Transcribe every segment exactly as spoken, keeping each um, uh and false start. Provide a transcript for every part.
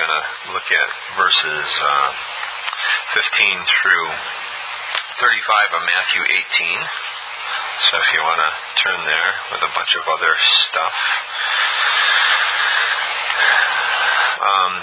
going to look at verses uh, fifteen through thirty-five of Matthew eighteen. So if you want to turn there with a bunch of other stuff. Um,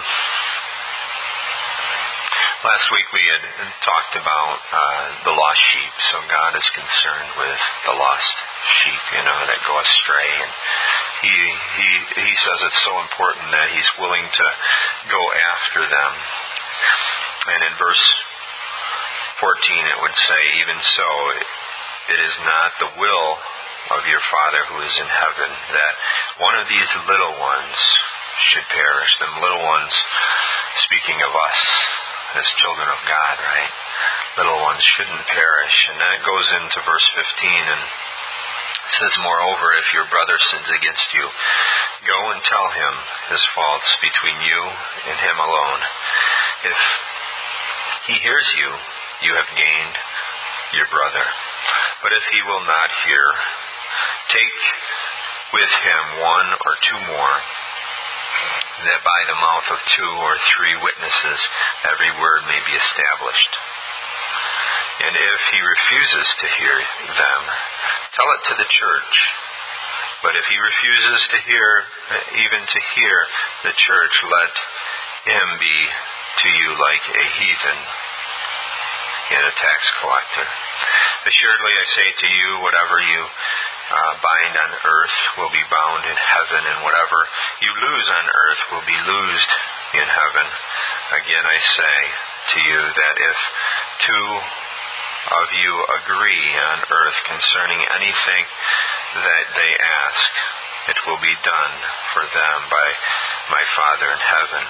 last week we had talked about uh, the lost sheep. So God is concerned with the lost sheep, you know, that go astray. And he, he, he says it's so important that He's willing to go after them. And in verse fourteen it would say, even so, it is not the will of your Father who is in heaven that one of these little ones should perish. Them little ones, speaking of us as children of God, right? Little ones shouldn't perish. And then it goes into verse fifteen and it says, moreover, if your brother sins against you, go and tell him his faults between you and him alone. If he hears you, you have gained your brother. But if he will not hear, take with him one or two more, that by the mouth of two or three witnesses every word may be established. And if he refuses to hear them, tell it to the church. But if he refuses to hear, even to hear the church, let him be to you like a heathen and a tax collector. Assuredly I say to you, whatever you uh, bind on earth will be bound in heaven, and whatever you loose on earth will be loosed in heaven. Again I say to you that if two of you agree on earth concerning anything that they ask, it will be done for them by my Father in heaven.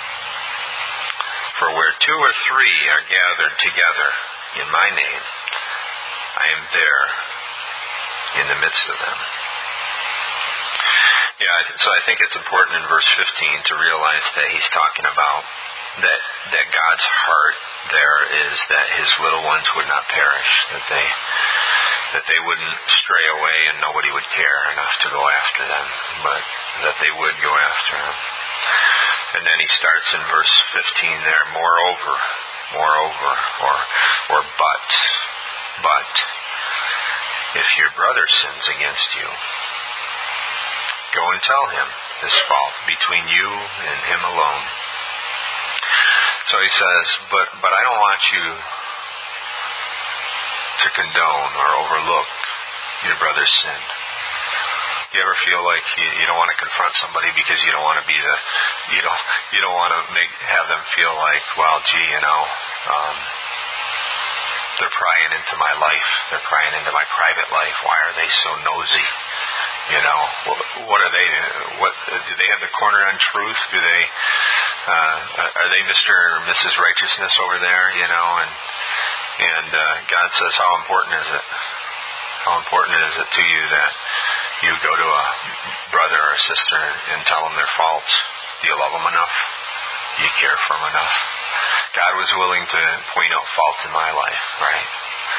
For where two or three are gathered together in my name, I am there in the midst of them. Yeah, so I think it's important in verse fifteen to realize that he's talking about that that God's heart there is that his little ones would not perish, that they that they wouldn't stray away and nobody would care enough to go after them, but that they would go after them. And then he starts in verse fifteen there, moreover, moreover, or or but, but, if your brother sins against you, go and tell him his fault between you and him alone. So he says, but but I don't want you to condone or overlook your brother's sin. You ever feel like you, you don't want to confront somebody because you don't want to be the, you don't you don't want to make have them feel like, well, gee, you know, um, they're prying into my life, they're prying into my private life. Why are they so nosy? You know, what, what are they? What do they have the corner on truth? Do they? Uh, are they Mister or Missus Righteousness over there? You know, and and uh, God says, how important is it? How important is it to you that you go to a brother or a sister and tell them their faults? Do you love them enough? Do you care for them enough? God was willing to point out faults in my life, right?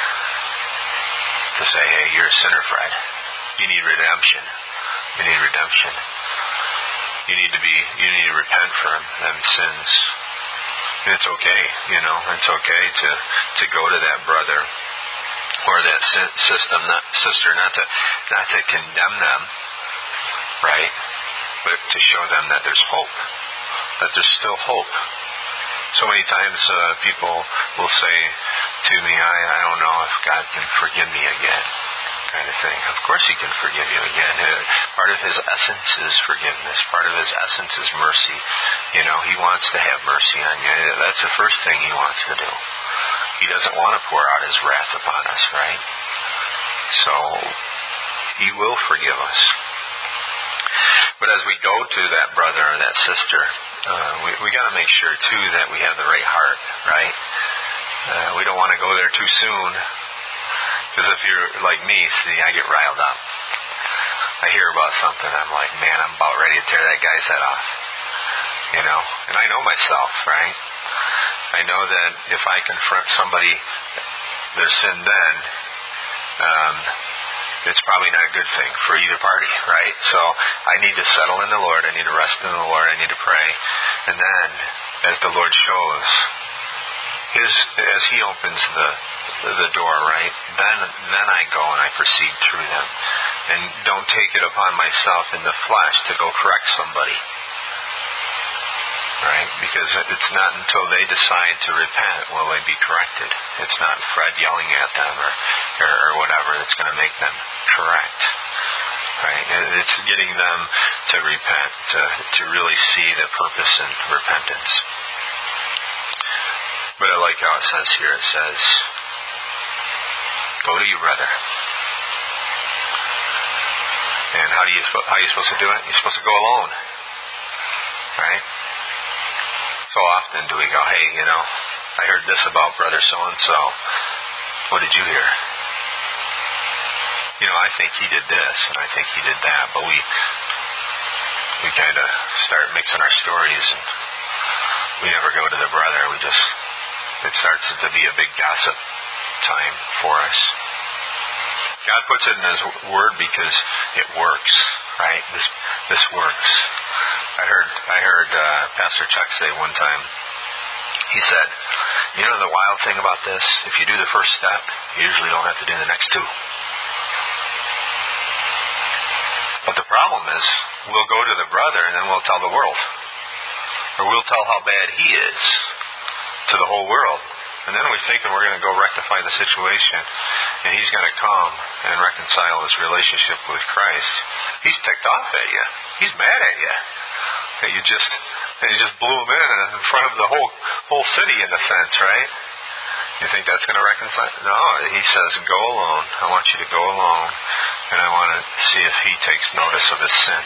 To say, hey, you're a sinner, Fred. You need redemption. You need redemption. You need to be, you need to repent for them sins. And it's okay, you know, it's okay to, to go to that brother or that system, not, sister, not to, not to condemn them, right? But to show them that there's hope, that there's still hope. So many times uh, people will say to me, I, I don't know if God can forgive me again, kind of thing. Of course He can forgive you again. Uh, part of His essence is forgiveness. Part of His essence is mercy. You know, He wants to have mercy on you. That's the first thing He wants to do. He doesn't want to pour out His wrath upon us, right? So He will forgive us. But as we go to that brother or that sister, uh, we, we got to make sure too that we have the right heart, right? Uh, we don't want to go there too soon, because if you're like me, see, I get riled up. I hear about something, I'm like, man, I'm about ready to tear that guy's head off, you know. And I know myself, right? I know that if I confront somebody, their sin then, um, it's probably not a good thing for either party, right? So I need to settle in the Lord. I need to rest in the Lord. I need to pray. And then as the Lord shows, His as He opens the the door, right? Then then I go and I proceed through them, and don't take it upon myself in the flesh to go correct somebody, right? Because it's not until they decide to repent will they be corrected. It's not Fred yelling at them or or, or whatever that's going to make them correct. Right? It's getting them to repent, to, to really see the purpose in repentance. But I like how it says here, it says, go to your brother. And how do you how are you supposed to do it? You're supposed to go alone. Right? So often do we go, hey, you know, I heard this about brother so-and-so. What did you hear? You know, I think he did this, and I think he did that, but we we kind of start mixing our stories, and we never go to the brother. We just, it starts to be a big gossip time for us. God puts it in His Word because it works, right? This this works. I heard I heard uh, Pastor Chuck say one time, he said, you know the wild thing about this? If you do the first step, you usually don't have to do the next two. But the problem is, we'll go to the brother and then we'll tell the world. Or we'll tell how bad he is to the whole world. And then we're thinking we're going to go rectify the situation and he's going to come and reconcile his relationship with Christ. He's ticked off at you. He's mad at you. That you just that you just blew him in in front of the whole whole city in a sense, right? You think that's going to reconcile? No, he says, go alone. I want you to go alone. And I want to see if he takes notice of his sin.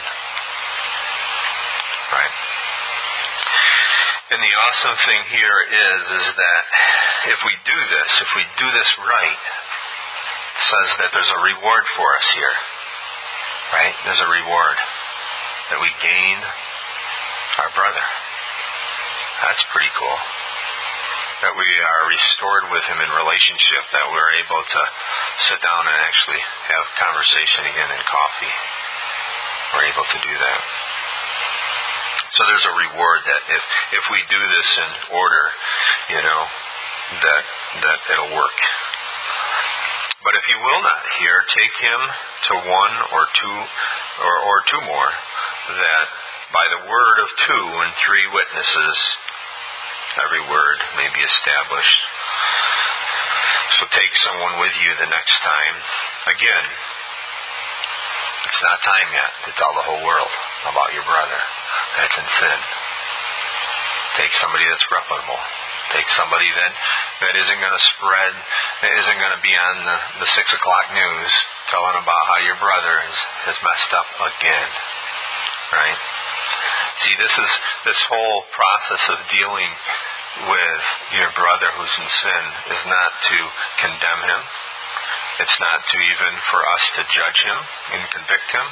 Right? And the awesome thing here is, is that if we do this, if we do this right, it says that there's a reward for us here. Right? There's a reward. That we gain our brother. That's pretty cool. That we are restored with him in relationship, that we're able to sit down and actually have conversation again in coffee. We're able to do that. So there's a reward that if, if we do this in order, you know, that that it'll work. But if you will not hear, take him to one or two or, or two more, that by the word of two and three witnesses every word may be established. So take someone with you the next time. Again, it's not time yet to tell the whole world about your brother that's in sin. Take somebody that's reputable. Take somebody that, that isn't going to spread, that isn't going to be on the, the six o'clock news telling about how your brother has, has messed up again. Right? See, this is this whole process of dealing with your brother who's in sin is not to condemn him. It's not to even for us to judge him and convict him.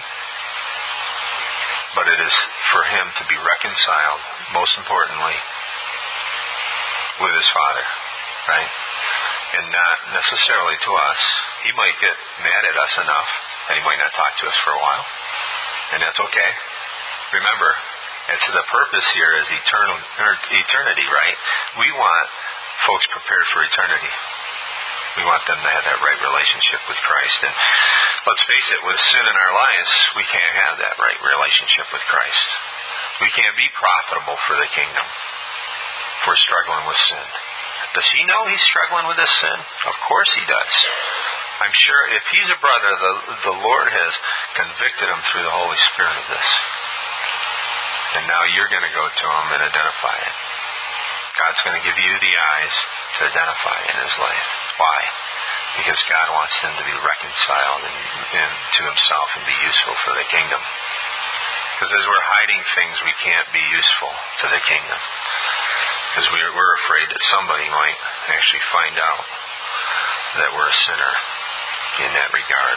But it is for him to be reconciled, most importantly, with his Father, right? And not necessarily to us. He might get mad at us enough that he might not talk to us for a while. And that's okay. Remember, it's the purpose here is eternal or eternity, right? We want folks prepared for eternity. We want them to have that right relationship with Christ. And let's face it, with sin in our lives, we can't have that right relationship with Christ. We can't be profitable for the kingdom if we're struggling with sin. Does he know he's struggling with this sin? Of course he does. I'm sure if he's a brother, the, the Lord has convicted him through the Holy Spirit of this. And now you're going to go to him and identify it. God's going to give you the eyes to identify in his life. Why? Because God wants him to be reconciled and, and to himself and be useful for the kingdom. Because as we're hiding things, we can't be useful to the kingdom. Because we're, we're afraid that somebody might actually find out that we're a sinner in that regard.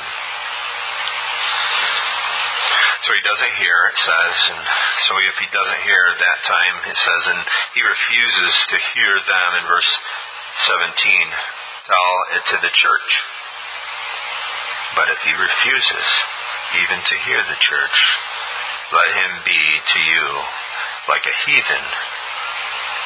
So he doesn't hear, it says, and so if he doesn't hear at that time, it says, and he refuses to hear them in verse seventeen, tell it to the church. But if he refuses even to hear the church, let him be to you like a heathen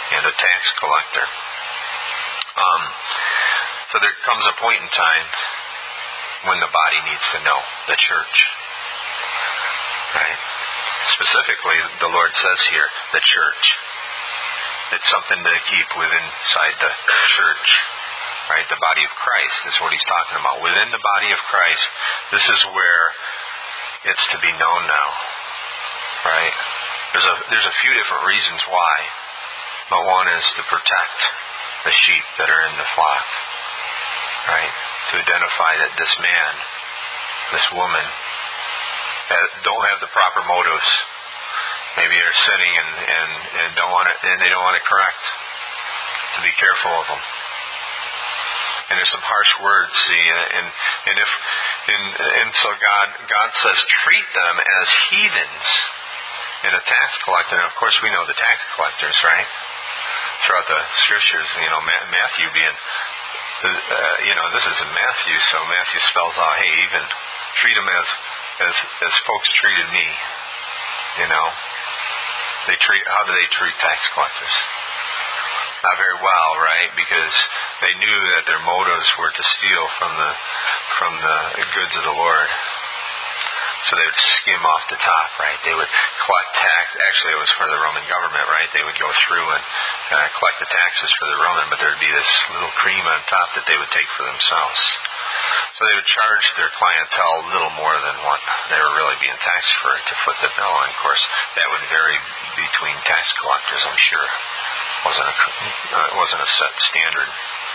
and a tax collector. Um, so there comes a point in time when the body needs to know, the church. Right? Specifically, the Lord says here, the church. It's something to keep within inside the church. Right? The body of Christ is what he's talking about. Within the body of Christ, this is where it's to be known now. Right? There's a there's a few different reasons why. But one is to protect the sheep that are in the flock. Right? To identify that this man, this woman, don't have the proper motives. Maybe they're sinning and, and, and don't want it, and they don't want to correct. To be careful of them. And there's some harsh words, see, and and if and, and so God God says treat them as heathens and a tax collector. And of course we know the tax collectors, right? Throughout the scriptures, you know, Matthew being, uh, you know, this is in Matthew, so Matthew spells out, hey, even treat them as as as folks treated me. You know, they treat how do they treat tax collectors? Not very well, right? Because they knew that their motives were to steal from the from the goods of the Lord. So they would skim off the top, right? They would collect tax. Actually, it was for the Roman government, right? They would go through and uh, collect the taxes for the Roman, but there would be this little cream on top that they would take for themselves. So they would charge their clientele a little more than what they were really being taxed for to foot the bill. And of course, that would vary between tax collectors, I'm sure. It wasn't a, uh, it wasn't a set standard.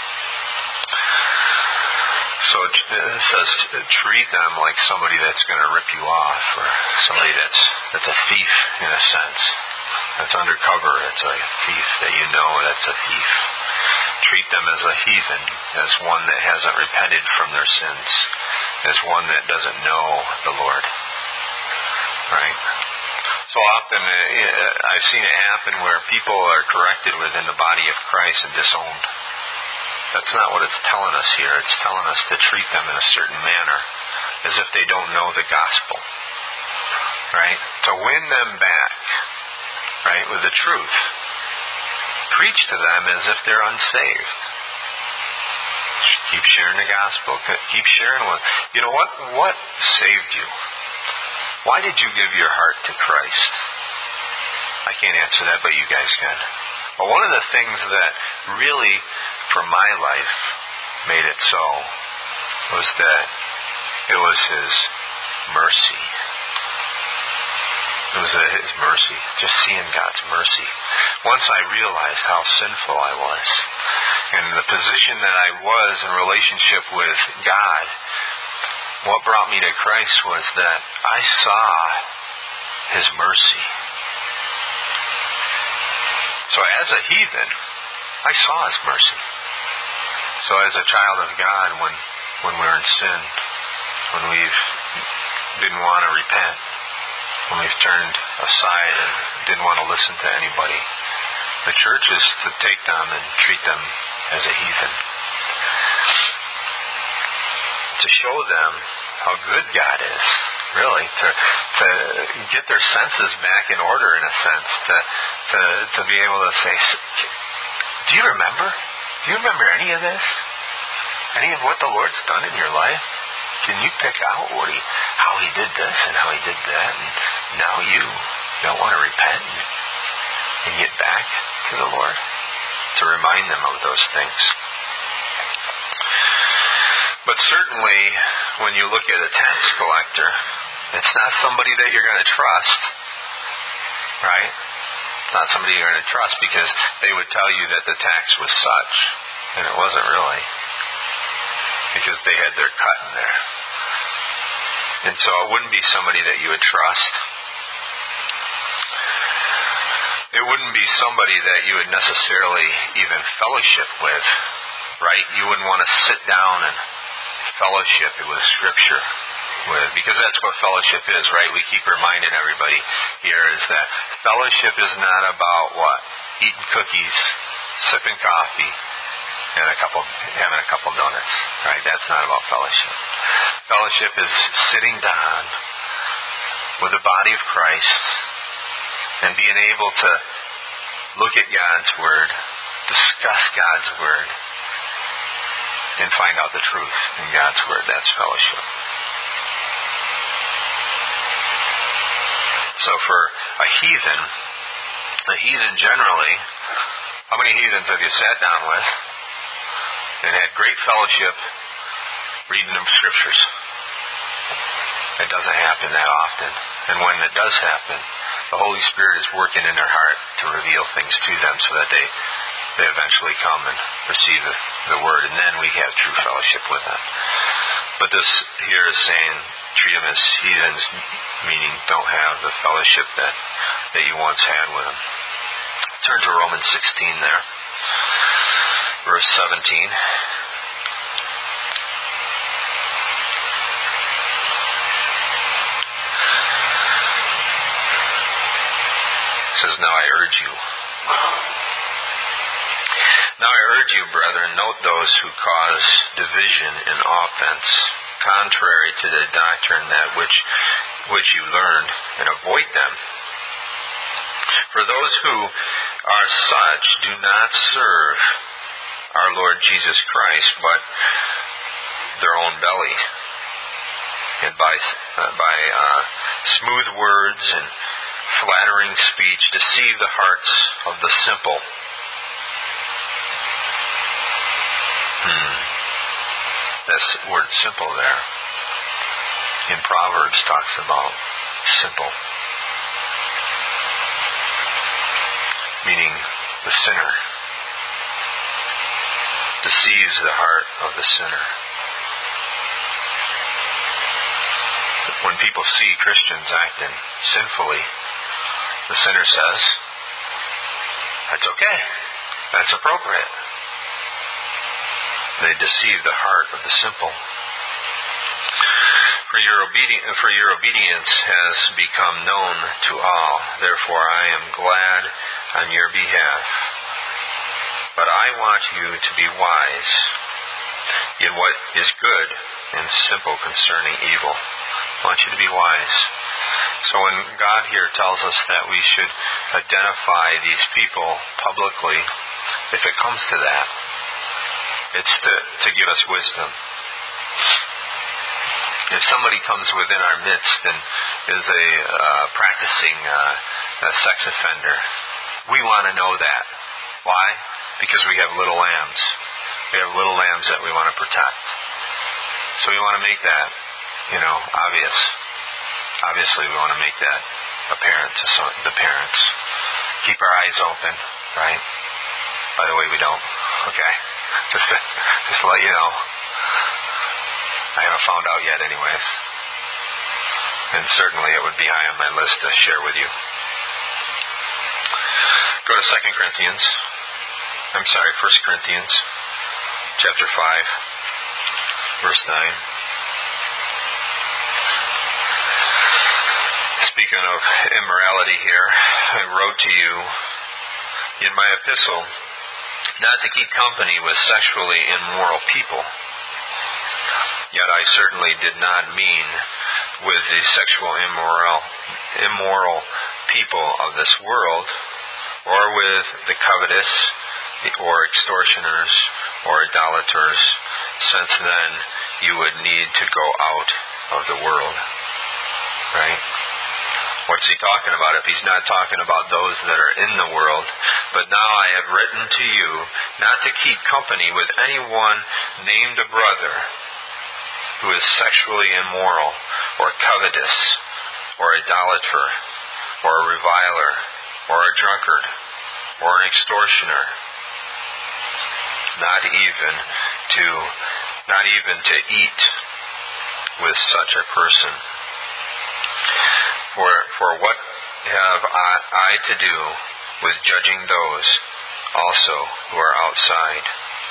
So it says treat them like somebody that's going to rip you off, or somebody that's that's a thief in a sense. That's undercover. It's a thief that you know that's a thief. Treat them as a heathen, as one that hasn't repented from their sins, as one that doesn't know the Lord. Right? So often uh, I've seen it happen where people are corrected within the body of Christ and disowned. That's not what it's telling us here. It's telling us to treat them in a certain manner, as if they don't know the gospel. Right? To win them back, right, with the truth. Preach to them as if they're unsaved. Keep sharing the gospel. Keep sharing with. You know what? What saved you? Why did you give your heart to Christ? I can't answer that, but you guys can. Well, one of the things that really, for my life, made it so was that it was His mercy. It was His mercy, just seeing God's mercy. Once I realized how sinful I was, and the position that I was in relationship with God, what brought me to Christ was that I saw His mercy. So as a heathen, I saw His mercy. So as a child of God, when when we're in sin, when we didn't want to repent, when we've turned aside and didn't want to listen to anybody, the church is to take them and treat them as a heathen. To show them how good God is, really, to to get their senses back in order, in a sense, to to to be able to say, do you remember? Do you remember any of this? Any of what the Lord's done in your life? Can you pick out what he, how He did this and how He did that? And now you don't want to repent and, and get back to the Lord? To remind them of those things. But certainly, when you look at a tax collector, it's not somebody that you're going to trust, right? It's not somebody you're going to trust, because they would tell you that the tax was such, and it wasn't really, because they had their cut in there. And so it wouldn't be somebody that you would trust. It wouldn't be somebody that you would necessarily even fellowship with, right? You wouldn't want to sit down and fellowship with Scripture with, because that's what fellowship is, right? We keep reminding everybody here is that fellowship is not about what? Eating cookies, sipping coffee, and a couple having a couple donuts, right? That's not about fellowship. Fellowship is sitting down with the body of Christ and being able to look at God's Word, discuss God's Word, and find out the truth in God's Word. That's fellowship. So for a heathen, a heathen generally, how many heathens have you sat down with and had great fellowship reading them scriptures? It doesn't happen that often. And when it does happen, the Holy Spirit is working in their heart to reveal things to them so that they, they eventually come and receive the, the Word, and then we have true fellowship with them. But this here is saying, treat them as heathens, meaning don't have the fellowship that, that you once had with them. Turn to Romans sixteen there, verse seventeen. It says, now I urge you. Now I urge you, brethren, note those who cause division and offense, contrary to the doctrine that which which you learned, and avoid them. For those who are such do not serve our Lord Jesus Christ, but their own belly, and by uh, by uh, smooth words and flattering speech deceive the hearts of the simple. Hmm. This word simple there in Proverbs talks about simple, meaning the sinner. Deceives the heart of the sinner. When people see Christians acting sinfully, the sinner says, that's okay. That's appropriate. They deceive the heart of the simple. For your, obedi- for your obedience has become known to all. Therefore I am glad on your behalf. But I want you to be wise in what is good and simple concerning evil. I want you to be wise. So when God here tells us that we should identify these people publicly, if it comes to that, it's to, to give us wisdom. If somebody comes within our midst and is a uh, practicing uh, a sex offender, we want to know that. Why? Because we have little lambs. We have little lambs that we want to protect. So we want to make that, you know, obvious. Obviously, we want to make that apparent to some, the parents. Keep our eyes open, right? By the way, we don't. Okay? Just to, just to let you know. I haven't found out yet anyways. And certainly it would be high on my list to share with you. Go to Second Corinthians. I'm sorry, First Corinthians chapter five, verse nine. Speaking of immorality here, I wrote to you in my epistle not to keep company with sexually immoral people. Yet I certainly did not mean with the sexual immoral, immoral people of this world, or with the covetous, or extortioners, or idolaters, since then you would need to go out of the world. Right? What's he talking about? If he's not talking about those that are in the world, but now I have written to you not to keep company with anyone named a brother who is sexually immoral, or covetous, or idolater, or a reviler, or a drunkard, or an extortioner, not even to not even to eat with such a person. For for what have I, I to do with judging those also who are outside?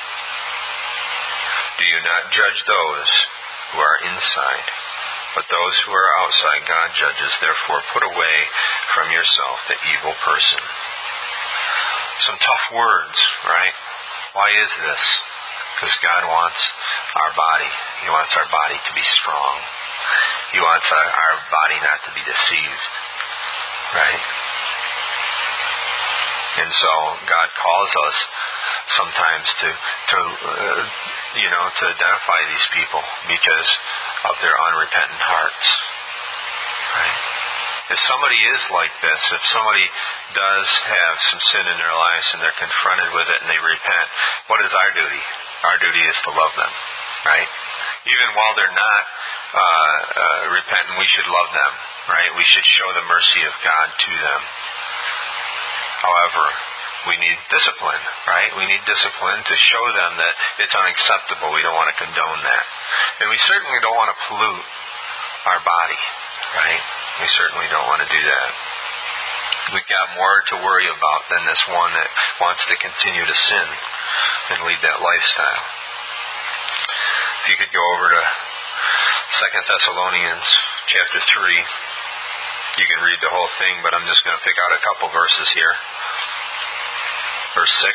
Do you not judge those who are inside? But those who are outside God judges. Therefore put away from yourself the evil person. Some tough words, right? Why is this? Because God wants our body. He wants our body to be strong. He wants our, our body not to be deceived. Right? And so God calls us sometimes to, to uh, you know, to identify these people because of their unrepentant hearts. Right? If somebody is like this, if somebody does have some sin in their lives and they're confronted with it and they repent, what is our duty? Our duty is to love them, right? Even while they're not uh, uh, repentant, we should love them, right? We should show the mercy of God to them. However, we need discipline, right? We need discipline to show them that it's unacceptable. We don't want to condone that. And we certainly don't want to pollute our body, right? We certainly don't want to do that. We've got more to worry about than this one that wants to continue to sin and lead that lifestyle. If you could go over to Second Thessalonians chapter three. You can read the whole thing, but I'm just going to pick out a couple verses here. Verse six.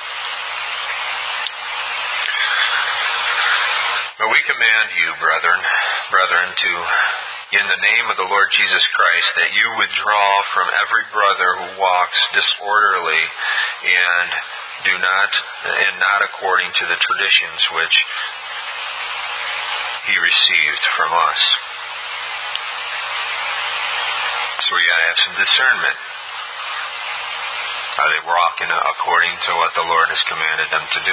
But we command you, brethren, brethren, to, in the name of the Lord Jesus Christ, that you withdraw from every brother who walks disorderly and do not, and not according to the traditions which he received from us. So we got to have some discernment. Are they walking according to what the Lord has commanded them to do?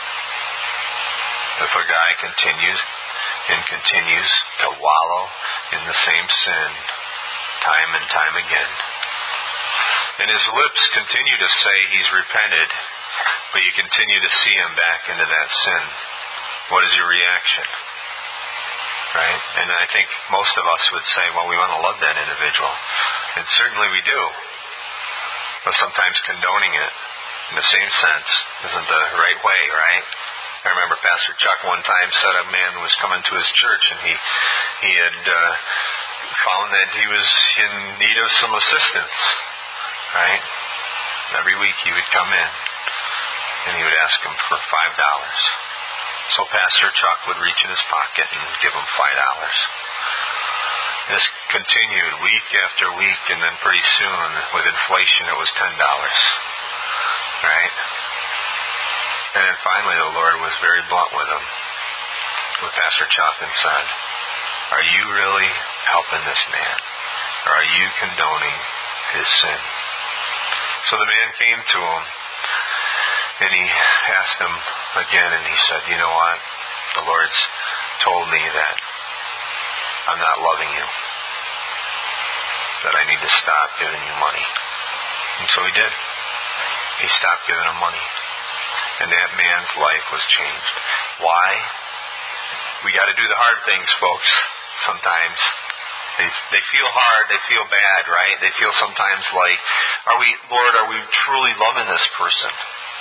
If a guy continues and continues to wallow in the same sin time and time again, and his lips continue to say he's repented, but you continue to see him back into that sin, what is your reaction? Right? And I think most of us would say, well, we want to love that individual. And certainly we do. But sometimes condoning it in the same sense isn't the right way, right? I remember Pastor Chuck one time said a man was coming to his church and he he had uh, found that he was in need of some assistance, right? Every week he would come in and he would ask him for five dollars. So Pastor Chuck would reach in his pocket and give him five dollars. This continued week after week, and then pretty soon, with inflation, it was ten dollars. Right? And then finally the Lord was very blunt with him, with Pastor Chuck, and said, are you really helping this man? Or are you condoning his sin? So the man came to him, and he asked him again, and he said, you know what? The Lord's told me that I'm not loving you, that I need to stop giving you money. And so he did. He stopped giving him money. And that man's life was changed. Why? We got to do the hard things, folks, sometimes. They they feel hard, they feel bad, right? They feel sometimes like, are we, Lord, are we truly loving this person?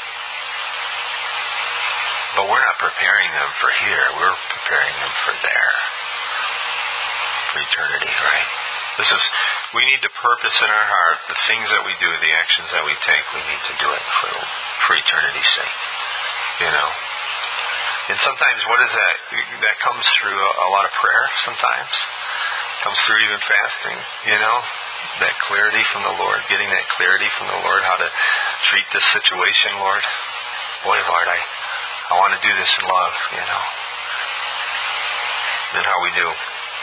But we're not preparing them for here. We're preparing them for there. For eternity, right? This is, we need to purpose in our heart the things that we do, the actions that we take, we need to do it for, for eternity's sake. You know? And sometimes what is that? That comes through a, a lot of prayer sometimes. Comes through even fasting, you know? That clarity from the Lord, getting that clarity from the Lord, how to treat this situation, Lord. Boy, Lord, I, I want to do this in love, you know? And how we do.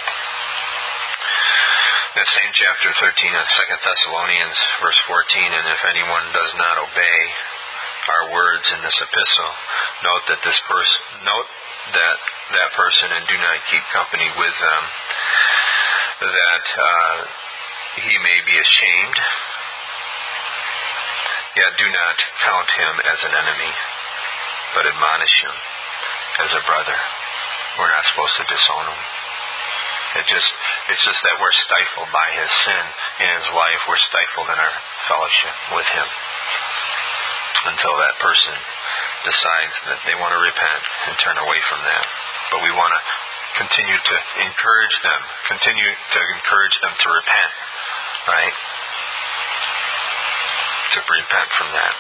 In the same chapter thirteen of Second Thessalonians, verse fourteen, and if anyone does not obey our words in this epistle, note that this person, note that that person, and do not keep company with them, that uh, he may be ashamed. Yet do not count him as an enemy, but admonish him as a brother. We're not supposed to disown him. It just, it's just that we're stifled by his sin in his life. We're stifled in our fellowship with him until that person decides that they want to repent and turn away from that. But we want to continue to encourage them, continue to encourage them to repent, right? To repent from that.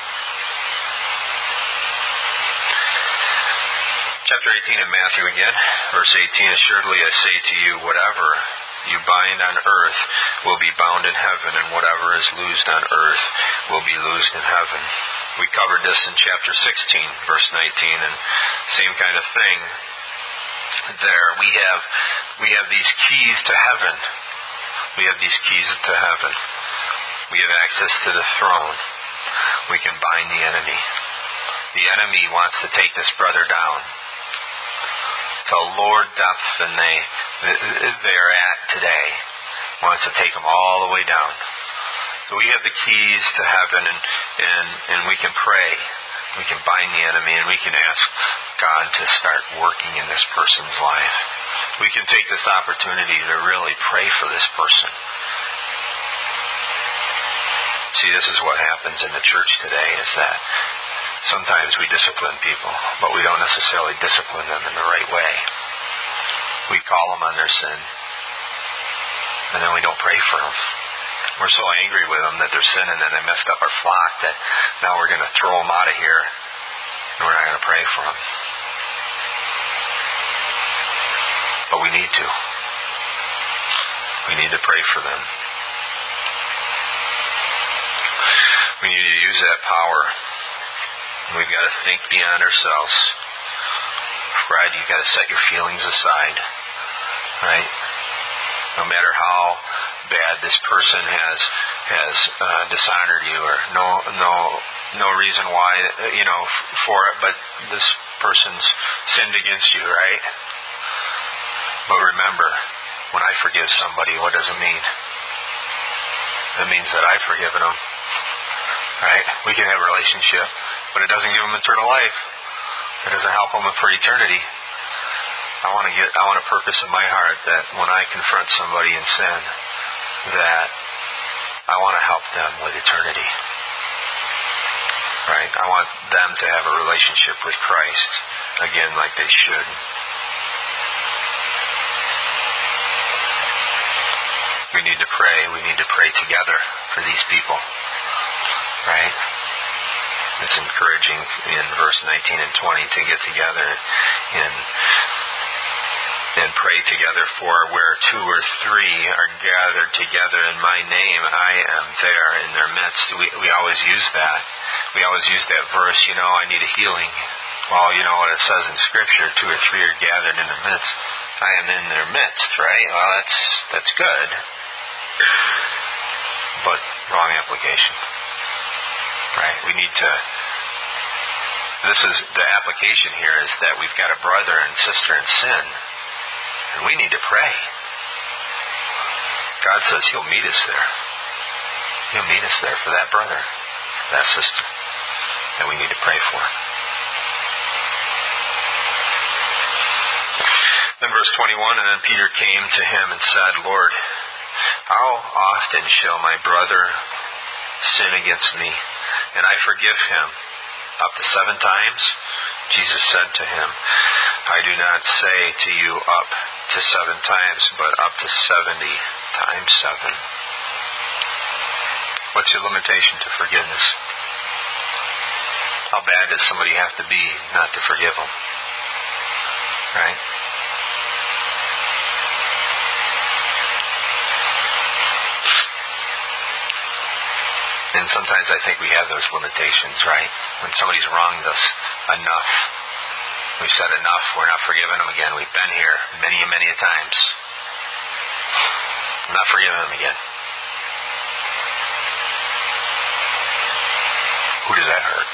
Chapter eighteen of Matthew again, verse eighteen, assuredly I say to you, whatever you bind on earth will be bound in heaven, and whatever is loosed on earth will be loosed in heaven. We covered this in chapter sixteen, verse nineteen, and same kind of thing. There we have we have these keys to heaven. We have these keys to heaven. We have access to the throne. We can bind the enemy. The enemy wants to take this brother down to a lower depth than they they are at today. Wants to take them all the way down. So we have the keys to heaven, and and and we can pray. We can bind the enemy, and we can ask God to start working in this person's life. We can take this opportunity to really pray for this person. See, this is what happens in the church today, is that sometimes we discipline people, but we don't necessarily discipline them in the right way. We call them on their sin, and then we don't pray for them. We're so angry with them that they're sinning and they messed up our flock that now we're going to throw them out of here, and we're not going to pray for them. But we need to. We need to pray for them. We need to use that power. We've got to think beyond ourselves. Brad, you've got to set your feelings aside. Right? No matter how bad this person has has uh, dishonored you, or no no no reason why, you know, for it, but this person's sinned against you, right? But remember, when I forgive somebody, what does it mean? It means that I've forgiven them. Right? We can have a relationship, but it doesn't give them eternal life. It doesn't help them for eternity. I want to get, I want a purpose in my heart that when I confront somebody in sin, that I want to help them with eternity. Right? I want them to have a relationship with Christ again, like they should. We need to pray. We need to pray together for these people. Right? It's encouraging in verse nineteen and twenty to get together and and pray together, for where two or three are gathered together in my name, I am there in their midst. We we always use that. We always use that verse, you know, I need a healing. Well, you know what it says in Scripture, two or three are gathered in their midst. I am in their midst, right? Well, that's that's good. But wrong application. Right? We need to, this is, the application here is that we've got a brother and sister in sin, and we need to pray. God says He'll meet us there. He'll meet us there for that brother, for that sister, that we need to pray for. Then verse twenty-one, and then Peter came to him and said, Lord, how often shall my brother sin against me, and I forgive him? Up to seven times? Jesus said to him, I do not say to you up to seven times, but up to seventy times seven. What's your limitation to forgiveness? How bad does somebody have to be not to forgive them? Right? And sometimes I think we have those limitations, right? When somebody's wronged us enough, we've said enough, we're not forgiving them again. We've been here many and many a times. I'm not forgiving them again. Who does that hurt?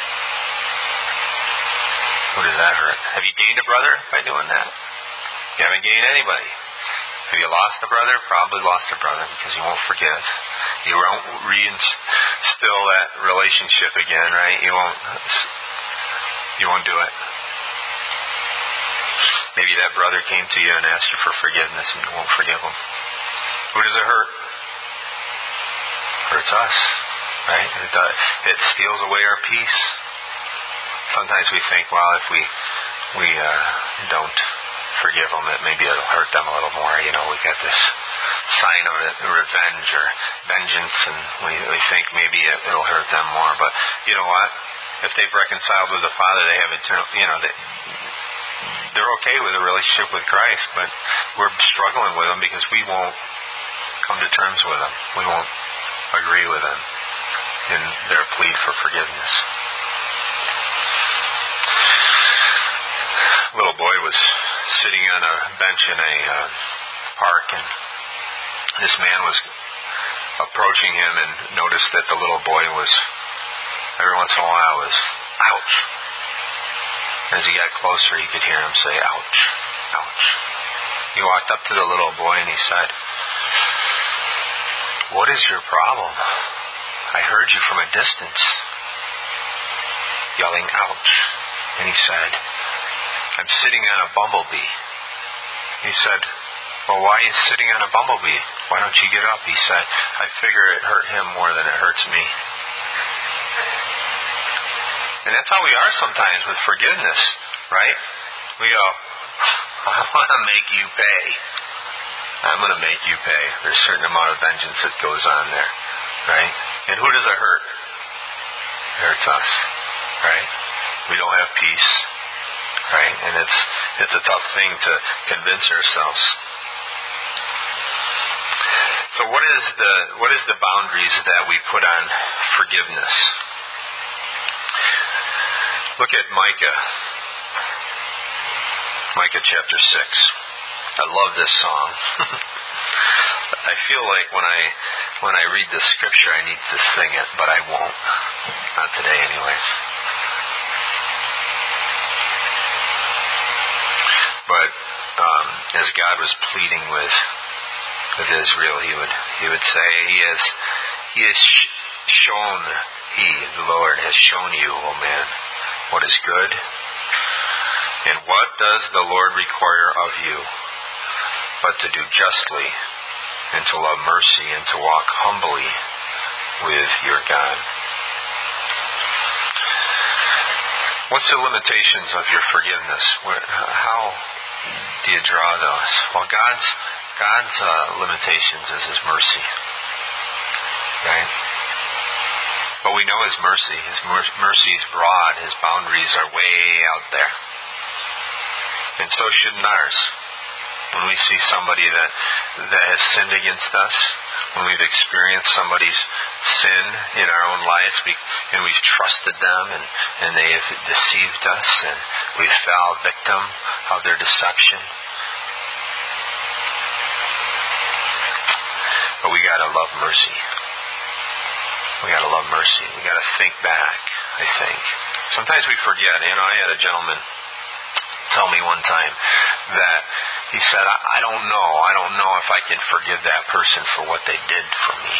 Who does that hurt? Have you gained a brother by doing that? You haven't gained anybody. Have you lost a brother? Probably lost a brother because you won't forgive. You won't reinstill that relationship again, right? You won't. You won't do it. Maybe that brother came to you and asked you for forgiveness, and you won't forgive him. Who does it hurt? It hurts us, right? It, does, it steals away our peace. Sometimes we think, well, if we we uh, don't forgive them, that maybe it'll hurt them a little more. You know, we got this sign of it, revenge or vengeance, and we, we think maybe it, it'll hurt them more. But you know what? If they've reconciled with the Father, they have eternal. You know, they, they're okay with a relationship with Christ, but we're struggling with them because we won't come to terms with them. We won't agree with them in their plea for forgiveness. A little boy was sitting on a bench in a uh, park, and this man was approaching him and noticed that the little boy was, every once in a while, was, ouch. As he got closer, he could hear him say, ouch, ouch. He walked up to the little boy and he said, "What is your problem? I heard you from a distance yelling, ouch." And he said, "I'm sitting on a bumblebee." He said, "Well, why are you sitting on a bumblebee? Why don't you get up?" He said, "I figure it hurt him more than it hurts me." And that's how we are sometimes with forgiveness, right? We go, "I want to make you pay. I'm going to make you pay." There's a certain amount of vengeance that goes on there, right? And who does it hurt? It hurts us, right? We don't have peace, right? And it's it's a tough thing to convince ourselves. So what is the what is the boundaries that we put on forgiveness? Look at Micah. Micah chapter six. I love this song. I feel like when I when I read the scripture I need to sing it, but I won't. Not today anyways. But um, as God was pleading with with Israel, he would he would say, He has He has sh- shown He, the Lord, has shown you, O man, what is good. And what does the Lord require of you, but to do justly, and to love mercy, and to walk humbly with your God? What's the limitations of your forgiveness? How do you draw those? Well, God's God's uh, limitations is His mercy, right? But we know His mercy. His mer- mercy is broad. His boundaries are way out there. And so shouldn't ours. When we see somebody that, that has sinned against us, when we've experienced somebody's sin in our own lives, we, and we've trusted them, and, and they have deceived us, and we fell victim of their deception. But we gotta love mercy. We gotta love mercy. We gotta think back, I think. Sometimes we forget. You know, I had a gentleman tell me one time that he said, I, I don't know. I don't know if I can forgive that person for what they did for me.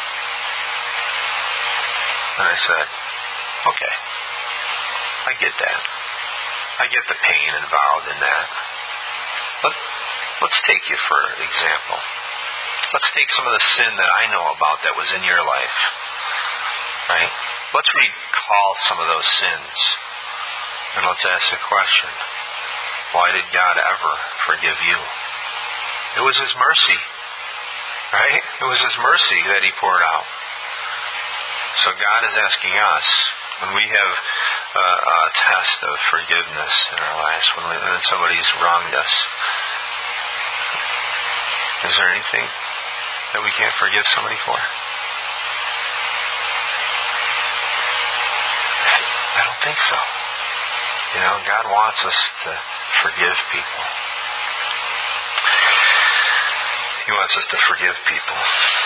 And I said, okay. I get that. I get the pain involved in that. But let's take you for example. Let's take some of the sin that I know about that was in your life. Right? Let's recall some of those sins. And let's ask the question, why did God ever forgive you? It was His mercy. Right? It was His mercy that He poured out. So God is asking us, when we have a, a test of forgiveness in our lives, when, we, when somebody's wronged us, is there anything that we can't forgive somebody for? I don't think so. You know, God wants us to forgive people. He wants us to forgive people.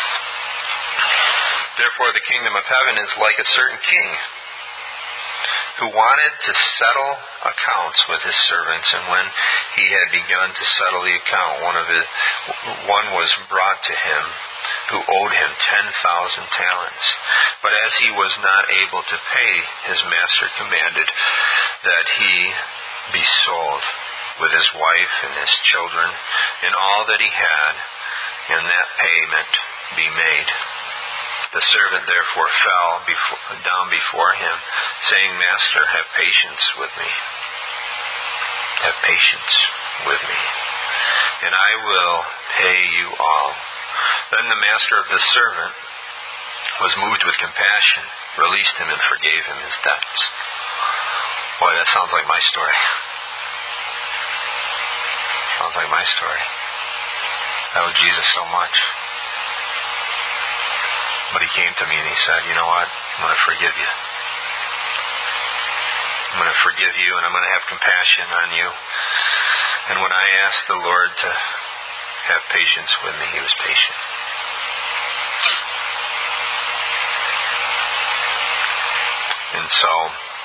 Therefore, the kingdom of heaven is like a certain king who wanted to settle accounts with his servants, and when he had begun to settle the account, one of his, one was brought to him who owed him ten thousand talents. But as he was not able to pay, his master commanded that he be sold with his wife and his children and all that he had, and that payment be made. The servant therefore fell before, down before him, saying, Master, have patience with me. Have patience with me, and I will pay you all. Then the master of the servant was moved with compassion, released him, and forgave him his debts. Boy, that sounds like my story. sounds like my story. I owe Jesus so much. But he came to me and he said, you know what? I'm going to forgive you. I'm going to forgive you and I'm going to have compassion on you. And when I asked the Lord to have patience with me, he was patient. And so,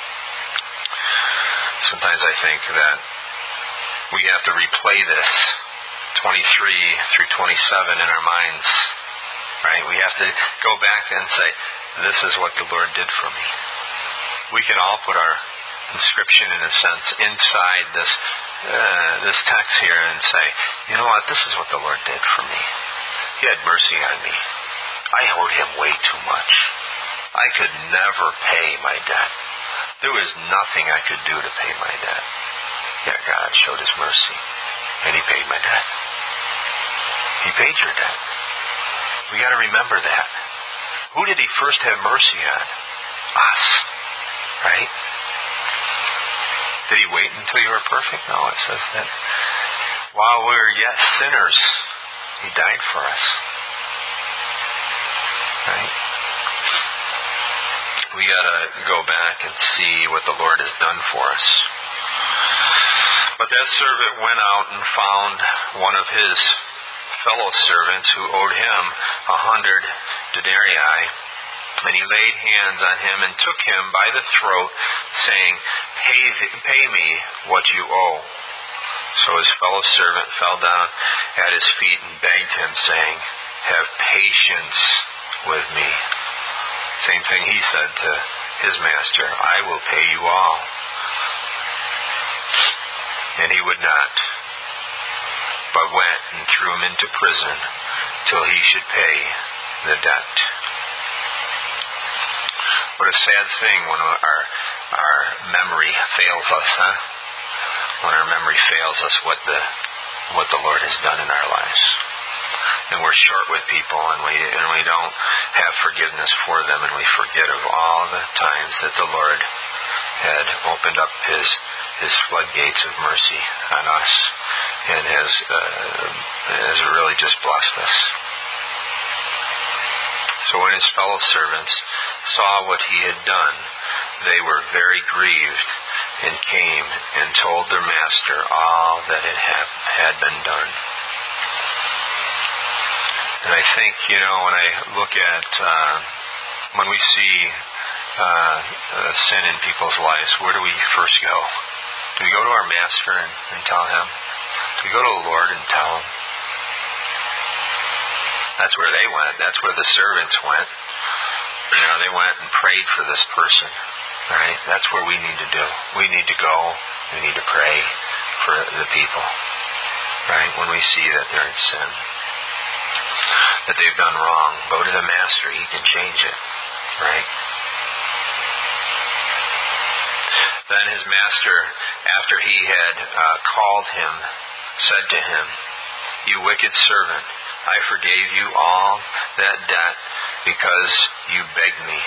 sometimes I think that we have to replay this twenty-three through twenty-seven in our minds. Right? We have to go back and say, this is what the Lord did for me. We can all put our inscription, in a sense, inside this uh, this text here and say, you know what, this is what the Lord did for me. He had mercy on me. I owed him way too much. I could never pay my debt. There was nothing I could do to pay my debt. Yet God showed his mercy, and he paid my debt. He paid your debt. We got to remember that. Who did he first have mercy on? Us. Right? Did he wait until you were perfect? No, it says that while we were yet sinners, he died for us. Right? We got to go back and see what the Lord has done for us. But that servant went out and found one of his fellow servants who owed him a hundred denarii, and he laid hands on him and took him by the throat, saying, pay, th- pay me what you owe. So his fellow servant fell down at his feet and begged him, saying, have patience with me. Same thing he said to his master, I will pay you all. And he would not, but went and threw him into prison till he should pay the debt. What a sad thing when our our memory fails us, huh? When our memory fails us what the what the Lord has done in our lives. And we're short with people and we and we don't have forgiveness for them, and we forget of all the times that the Lord had opened up his his floodgates of mercy on us and has uh, has really just blessed us. So when his fellow servants saw what he had done, they were very grieved and came and told their master all that had, ha- had been done. And I think, you know, when I look at, uh, when we see uh, uh, sin in people's lives, where do we first go? Do we go to our master and, and tell him? Do we go to the Lord and tell him? That's where they went. That's where the servants went. You know, they went and prayed for this person. Right? That's where we need to do. We need to go. We need to pray for the people. Right? When we see that they're in sin, that they've done wrong, go to the master. He can change it. Right? Then his master, after he had uh, called him, said to him, you wicked servant, I forgave you all that debt because you begged me.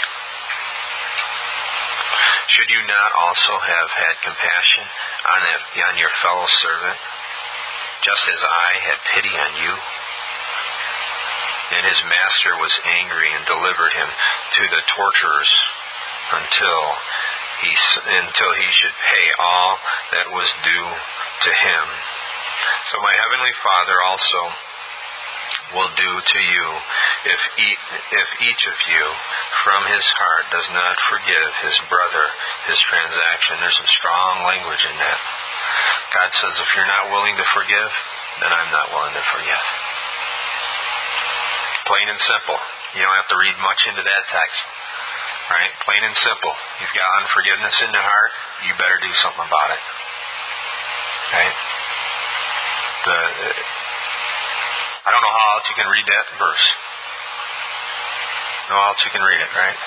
Should you not also have had compassion on, it, on your fellow servant, just as I had pity on you? And his master was angry and delivered him to the torturers until he, until he should pay all that was due to him. So my heavenly Father also will do to you if e- if each of you from his heart does not forgive his brother his transaction. There's some strong language in that. God says, if you're not willing to forgive, then I'm not willing to forgive. Plain and simple. You don't have to read much into that text. Right? Plain and simple. You've got unforgiveness in the heart, you better do something about it. Right? The, I don't know how else you can read that verse. No else you can read it, right?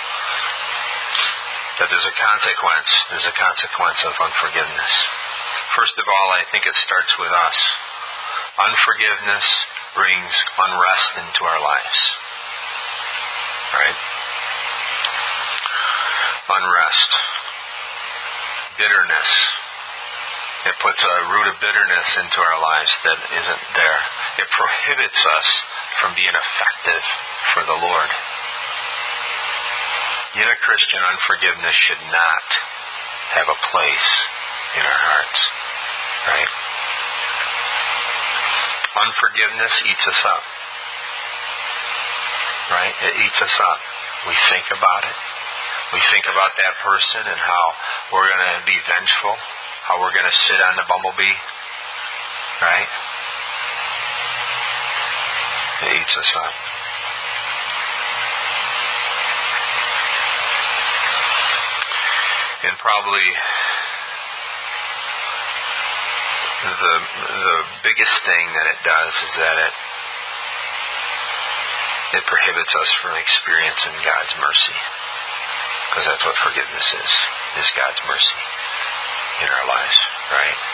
That there's a consequence. There's a consequence of unforgiveness. First of all, I think it starts with us. Unforgiveness brings unrest into our lives. Right? Unrest. Bitterness. It puts a root of bitterness into our lives that isn't there. It prohibits us from being effective for the Lord. In a Christian, unforgiveness should not have a place in our hearts. Right? Unforgiveness eats us up. Right? It eats us up. We think about it. We think about that person and how we're going to be vengeful, how we're going to sit on the bumblebee. Right? It eats us up. And probably the the biggest thing that it does is that it it prohibits us from experiencing God's mercy. Because that's what forgiveness is, is God's mercy in our lives, right?